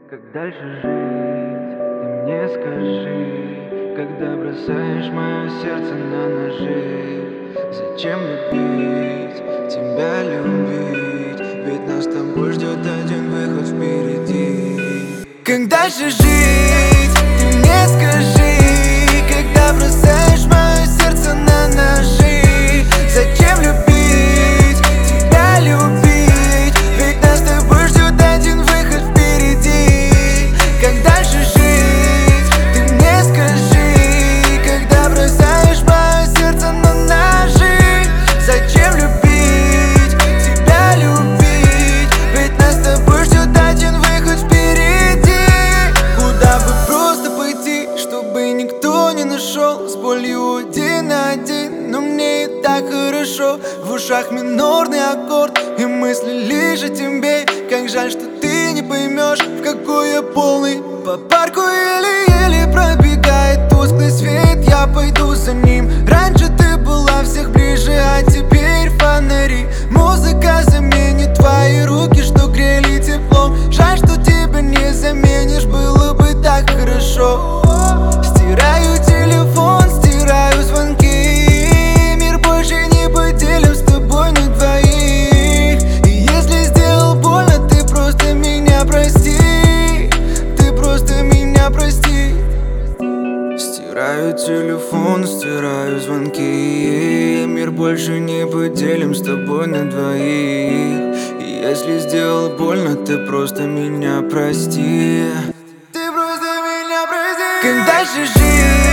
Как дальше жить, ты мне скажи, когда бросаешь мое сердце на ножи. Зачем любить, тебя любить, ведь нас с тобой ждет один выход впереди. Как дальше жить, ты мне скажи, когда бросаешь мое сердце на ножи. Зачем любить, тебя любить, ведь нас с тобой ждет один выход впереди. Как дальше жить, ты мне скажи, когда бросаешь мое сердце на ножи. Зачем любить, тебя любить, ведь нас с тобой ждет один выход впереди. Куда бы просто пойти, чтобы никто не нашел, с болью один на один, но мне и так хорошо. В ушах минорный аккорд и мысли лишь о тебе. Как жаль, что ты не поймешь, в какой я полный. По парку еле-еле пробегает тусклый свет, я пойду за ним. Раньше ты была всех ближе, а теперь фонари. Музыка заменит твои руки, что грели теплом. Жаль, что тебя не заменишь, было бы так хорошо. Стираю телефон, стираю звонки, мир больше не поделим с тобой на двоих. И если сделал больно, ты просто меня прости, ты просто меня прости. Стираю телефон, стираю звонки, мир больше не поделим с тобой на двоих. И если сделал больно, ты просто меня прости, ты просто меня прости. Как дальше жить?